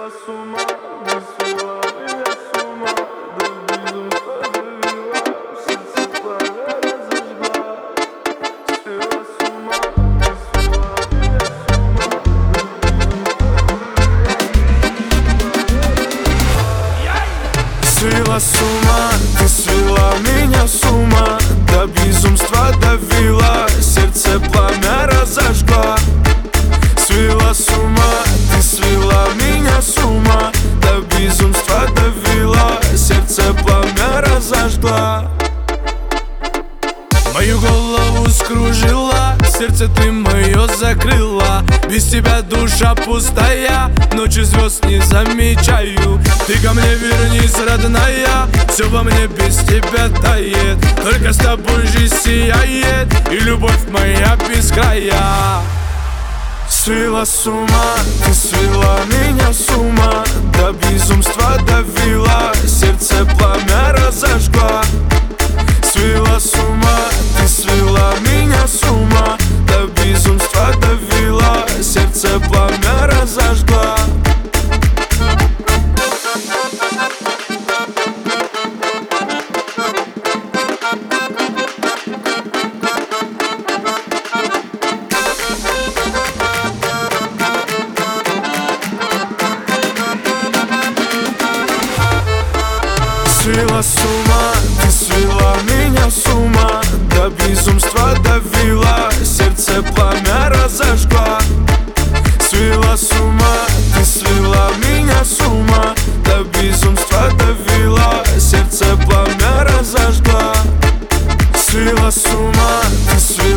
Свела с ума, ты свела меня с ума, до безумства довела, в сердце пламя разожгла. Свела с ума, ты свела меня с ума, до безумства довела. Свела с ума, ты свела меня с ума, до безумства довела, сердце пламя разожгла. Свела с ума, ты свела меня с ума, до безумства довела, сердце пламя разожгла. Мою голову скружила, сердце ты мое закрыла. Без тебя душа пустая, ночью звезд не замечаю. Ты ко мне вернись, родная, все во мне без тебя тает. Только с тобой жизнь сияет, и любовь моя без края. Свела с ума, ты свела меня с ума, до безумства довела, сердце пламя разожгла. Свела с ума, ты свела меня с ума, до безумства довела, сердце пламя разожгла. Свела с ума, ты свела меня с ума, до безумства довела, сердце пламя разожгла. Свела с ума, ты свела меня с ума, до безумства довела, сердце пламя разожгла. Свела с ума, ты свела